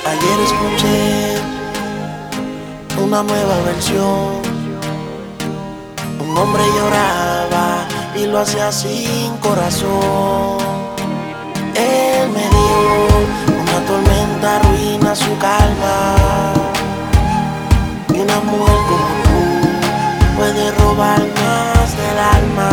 Ayer escuché una nueva versión. Un hombre lloraba y lo hacía sin corazón. Él me dijo, una tormenta arruina su calma. Y una mujer como tú puede robar más del alma.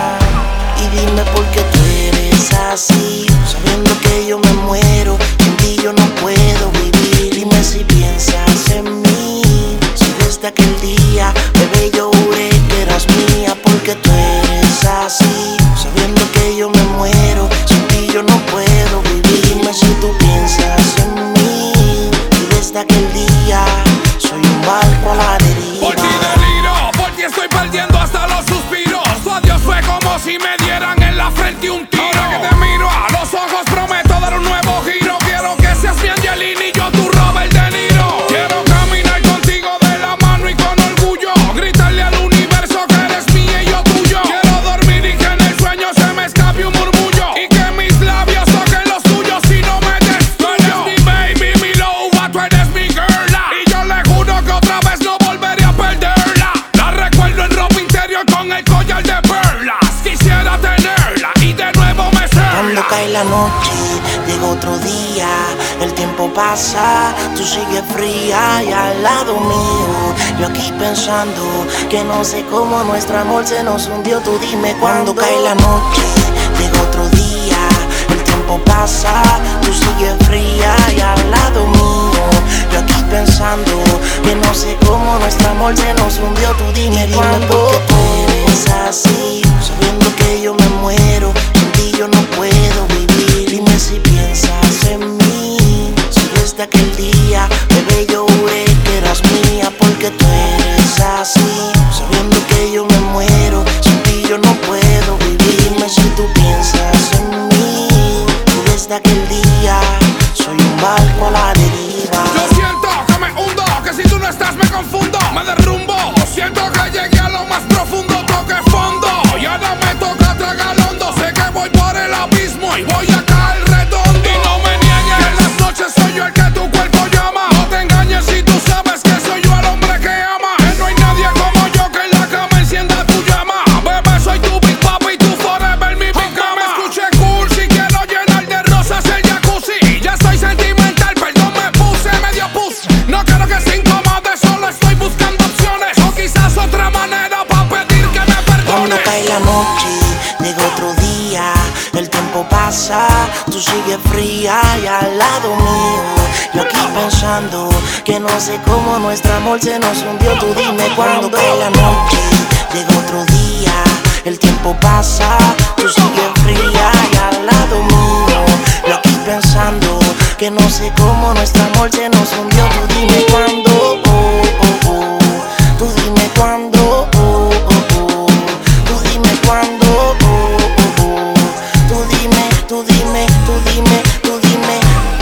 Y dime por qué tú eres así, sabiendo que yo me muero, sin ti yo no puedo vivir. Dime si piensas en mí, si desde aquel día, bebé, yo juré que eras mía. Porque tú eres así, sabiendo que yo me muero, sin ti yo no puedo vivir. Dime si tú piensas en mí, y desde aquel día soy un barco a la deriva. Por ti deliro, por ti estoy perdiendo hasta los suspiros. Tu adiós fue como si me dieran en la frente un tiro. Ahora que te miro a los ojos prometo dar un nuevo giro. Quiero que seas mi Angelina y yo tu Robert De Niro. Quiero caminar contigo de la mano y con orgullo gritarle al universo que eres mía y yo tuyo. Quiero dormir y que en el sueño se me escape un murmullo y que mis labios toquen los tuyos si no me destruyo. Tú eres mi baby, mi loba, tú eres mi girla. Y yo le juro que otra vez no volveré a perderla. La recuerdo en ropa interior con el collar de perlas. Quisiera tenerla y de nuevo me serla. Cuando cae la noche, llega otro día. El tiempo pasa, tú sigues fría y al lado mío. Yo aquí pensando que no sé cómo nuestro amor se nos hundió. Tú dime cuando cae la noche, llega otro día. El tiempo pasa, tú sigues fría y al lado mío. Yo aquí pensando que no sé cómo nuestro amor se nos hundió. Tú dime cuando eres así, sabiendo que yo me muero, sin ti yo no puedo vivir. Dime si piensas en mí, si desde aquel día, bebé, yo juré que eras mía. Porque tú eres así, sabiendo que yo me muero, sin ti yo no puedo vivir. Dime si tú piensas en mí, y desde aquel día soy un barco a la deriva. Yo siento que me hundo, que si tú no estás me confundo, me derrumbo. Siento que llegué a lo más profundo, toque fondo. Y ahora me toca tragar hondo. Sé que voy por el abismo y voy a caer redondo. Y no me niegues que en las noches soy yo el que tu cuerpo llama. No te engañes si tú sabes que soy yo el hombre que ama. Que no hay nadie como yo que en la cama encienda tu llama. Bebé, soy tu Big Papa y tu forever mi Big Mama. Me escuché cool si quiero llenar de rosas el jacuzzi. Ya soy sentimental, perdón, me puse medio pus. No quiero que se incomode, solo estoy buscando opciones. O quizás otra manera para pedir que me perdones. Cuando cae la noche, llega otro día. El tiempo pasa, tú sigues fría y al lado mío. Yo aquí pensando que no sé cómo nuestro amor se nos hundió. Tú dime cuando cae la noche, llega otro día. El tiempo pasa, tú sigues fría y al lado mío. Yo aquí pensando que no sé cómo nuestro amor se nos hundió. Tú dime cuándo, oh, oh, oh. Tú dime cuándo, oh, oh, oh. Tú dime cuándo, oh, oh, oh. Tú dime, tú dime, tú dime, tú dime.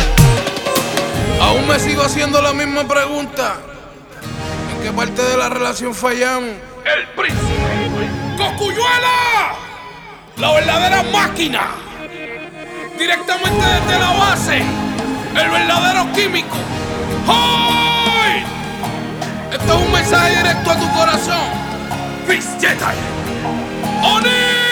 Aún me sigo haciendo la misma pregunta. ¿En qué parte de la relación fallamos? El príncipe Cosculluela, la verdadera máquina. Directamente desde la base, el verdadero químico. ¡Hoy! Esto es un mensaje directo a tu corazón. Chris Jedi. ¡Oni!